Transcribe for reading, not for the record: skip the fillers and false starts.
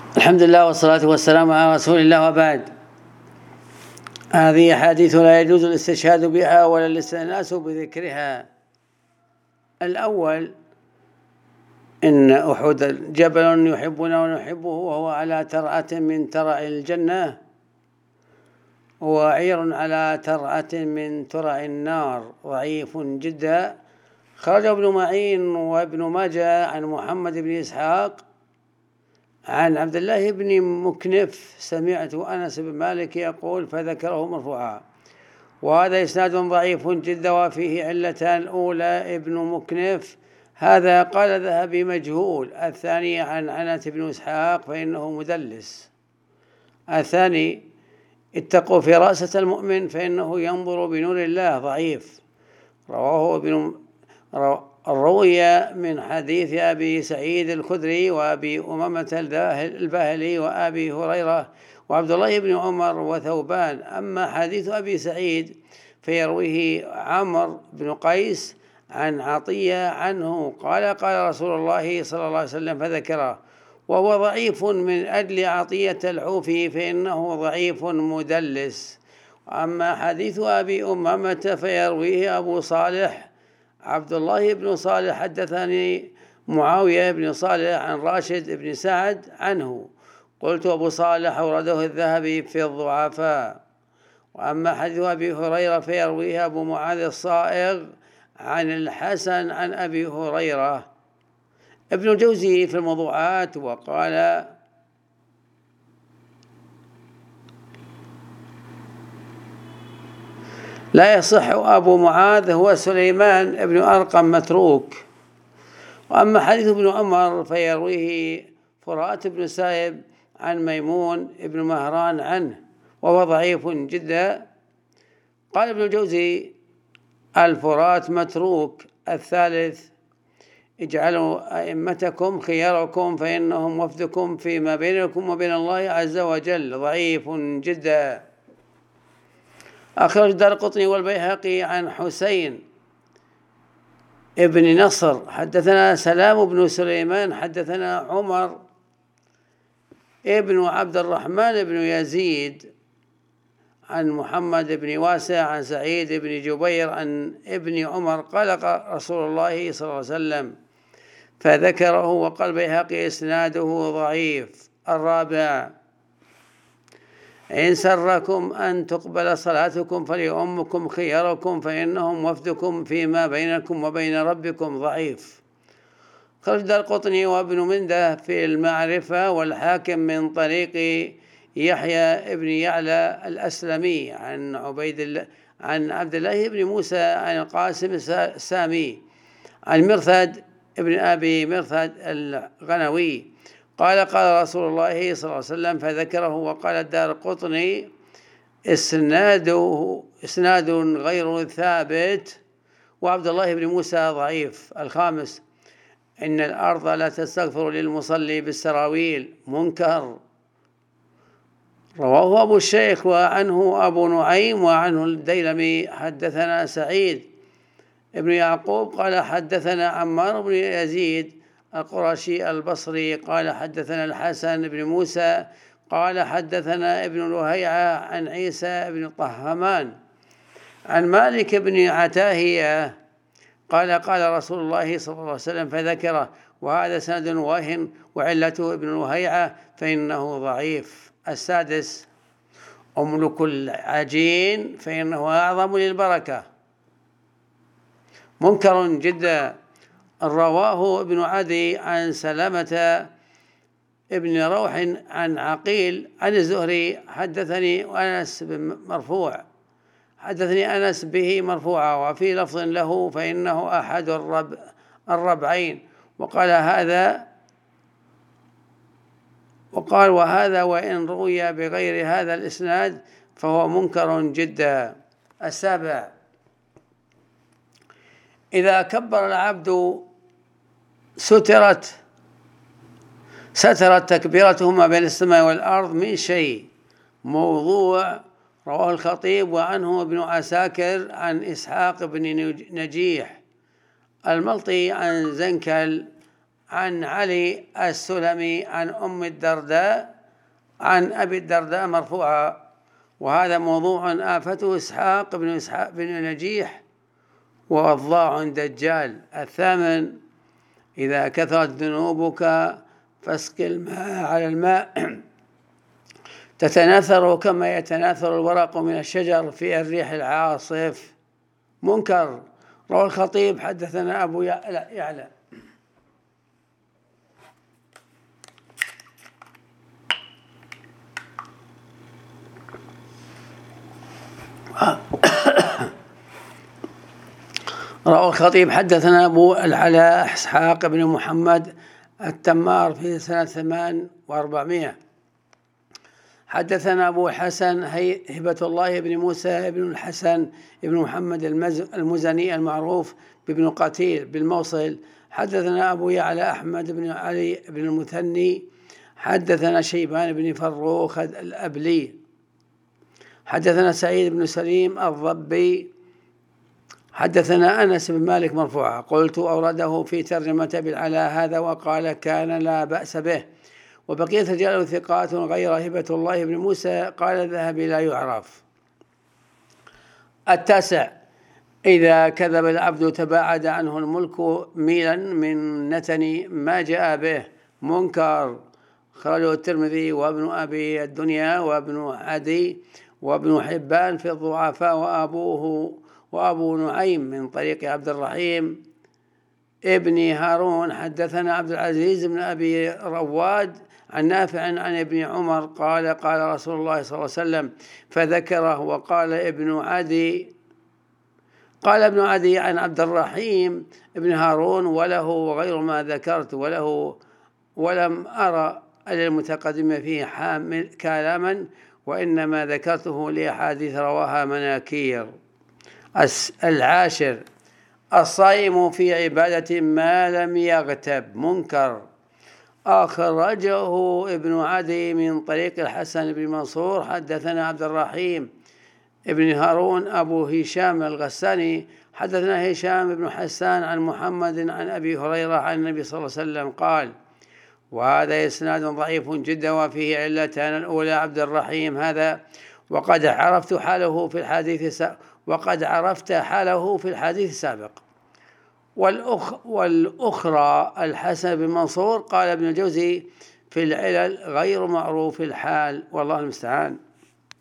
الحمد لله والصلاة والسلام على رسول الله، وبعد. هذه أحاديث لا يجوز الاستشهاد بها ولا الاستئناس بذكرها. الأول: إن أحد جبل يحبنا ونحبه، وهو على ترعة من ترع الجنة، وعير على ترعة من ترع النار، ضعيف جدا. خرجه ابن معين وابن ماجه عن محمد بن إسحاق عن عبد الله بن مكنف: سمعت أنس بن مالك يقول، فذكره مرفوعا. وهذا إسناد ضعيف جدا وفيه علتان: الأولى ابن مكنف، هذا قال الذهبي مجهول. الثاني عن أنس بن إسحاق فإنه مدلس. الثاني: اتقوا فراسة المؤمن فإنه ينظر بنور الله، ضعيف. روي من حديث أبي سعيد الخدري وأبي أمامة الباهلي وأبي هريرة وعبد الله بن عمر وثوبان. أما حديث أبي سعيد فيرويه عمرو بن قيس عن عطية عنه قال: قال رسول الله صلى الله عليه وسلم، فذكره، وهو ضعيف من أجل عطية الحوفي فإنه ضعيف مدلس. أما حديث أبي أمامة فيرويه أبو صالح عبد الله بن صالح: حدثني معاوية بن صالح عن راشد بن سعد عنه. قلت: أبو صالح أورده الذهبي في الضعفاء. وأما حديث أبي هريرة فيرويه أبو معاذ الصائغ عن الحسن عن أبي هريرة. ابن الجوزي في الموضوعات وقال: لا يصح أبو معاذ، هو سليمان بن أرقم متروك. وأما حديث ابن عمر فيرويه فرات بن سائب عن ميمون بن مهران عنه، وهو ضعيف جدا. قال ابن الجوزي: الفرات متروك. الثالث: اجعلوا أئمتكم خياركم فإنهم وفدكم فيما بينكم وبين الله عز وجل، ضعيف جدا. أخرج الدارقطني والبيهقي عن حسين ابن نصر: حدثنا سلام بن سليمان حدثنا عمر ابن عبد الرحمن بن يزيد عن محمد بن واسع عن سعيد بن جبير عن ابن عمر قال: قال رسول الله صلى الله عليه وسلم، فذكره. وقال البيهقي: إسناده ضعيف. الرابع: إن سركم أن تقبل صلاتكم فليؤمكم خياركم فإنهم وفدكم فيما بينكم وبين ربكم، ضعيف. خرج الدارقطني وابن منده في المعرفة والحاكم من طريق يحيى ابن يعلى الأسلمي عن عبد الله بن موسى عن القاسم السامي عن مرثد ابن أبي مرثد الغنوي قال: قال رسول الله صلى الله عليه وسلم، فذكره. وقال الدارقطني: إسناد غير ثابت. وعبد الله بن موسى ضعيف. الخامس: إن الأرض لا تستغفر للمصلي بالسراويل، منكر. رواه أبو الشيخ وعنه أبو نعيم وعنه الديلمي. حدثنا سعيد ابن يعقوب قال: حدثنا عمار بن يزيد القرشي البصري قال: حدثنا الحسن بن موسى قال: حدثنا ابن لهيعة عن عيسى بن طهمان عن مالك بن عتاهية قال: قال رسول الله صلى الله عليه وسلم، فذكره. وهذا سند واهن وعلته ابن لهيعة فإنه ضعيف. السادس: أملك العجين فإنه أعظم للبركة، منكر جدا. رواه ابن عدي عن سلامة ابن روح عن عقيل عن الزهري: حدثني أنس به مرفوعا، وفي لفظ له: فإنه أحد الربعين. وهذا وإن روي بغير هذا الإسناد فهو منكر جدا. السابع: إذا كبر العبد سترت تكبيرته ما بين السماء والأرض من شيء. موضوع. رواه الخطيب وعنه ابن عساكر عن إسحاق بن نجيح الملطي عن زنكل عن علي السلمي عن أم الدرداء عن أبي الدرداء مرفوعا. وهذا موضوع آفته إسحاق بن نجيح ووضاع دجال. 8 إذا كثرت ذنوبك فاسق الماء على الماء تتناثر كما يتناثر الورق من الشجر في الريح العاصف. منكر. روى الخطيب حدثنا أبو يعلى روى الخطيب حدثنا أبو العلاء إسحاق بن محمد التمار في سنة 8 و400. حدثنا أبو الحسن هبة الله بن موسى بن الحسن بن محمد المزني المعروف بابن قتيل بالموصل. حدثنا أبو يعلى أحمد بن علي بن المثني. حدثنا شيبان بن فروخ الأبلي. حدثنا سعيد بن سليم الضبي. حدثنا أنس بن مالك مرفوعا. قلت أورده في ترجمة بالعلاء هذا وقال كان لا بأس به. وبقية رجاله ثقات غير هبة الله بن موسى. قال الذهبي لا يعرف. 9 إذا كذب العبد تباعد عنه الملك ميلا من نتن ما جاء به. منكر. خرجه الترمذي وابن أبي الدنيا وابن عدي وابن حبان في الضعفاء وأبو نعيم من طريق عبد الرحيم ابن هارون. حدثنا عبد العزيز بن أبي رواد عن نافع عن ابن عمر قال قال رسول الله صلى الله عليه وسلم فذكره. وقال ابن عدي عن عبد الرحيم ابن هارون وله غير ما ذكرت ولم أرى المتقدم فيه حامل كلاما وإنما ذكرته لأحاديث رواها مناكير. 10 الصائم في عبادة ما لم يغتب. منكر. أخرجه ابن عدي من طريق الحسن بن منصور. حدثنا عبد الرحيم ابن هارون أبو هشام الغساني. حدثنا هشام بن حسان عن محمد عن أبي هريرة عن النبي صلى الله عليه وسلم قال. وهذا إسناد ضعيف جدا وفيه علتان. الأولى عبد الرحيم هذا وقد عرفت حاله في الحديث السابق. والأخرى الحسن بن منصور. قال ابن الجوزي في العلل غير معروف الحال والله المستعان.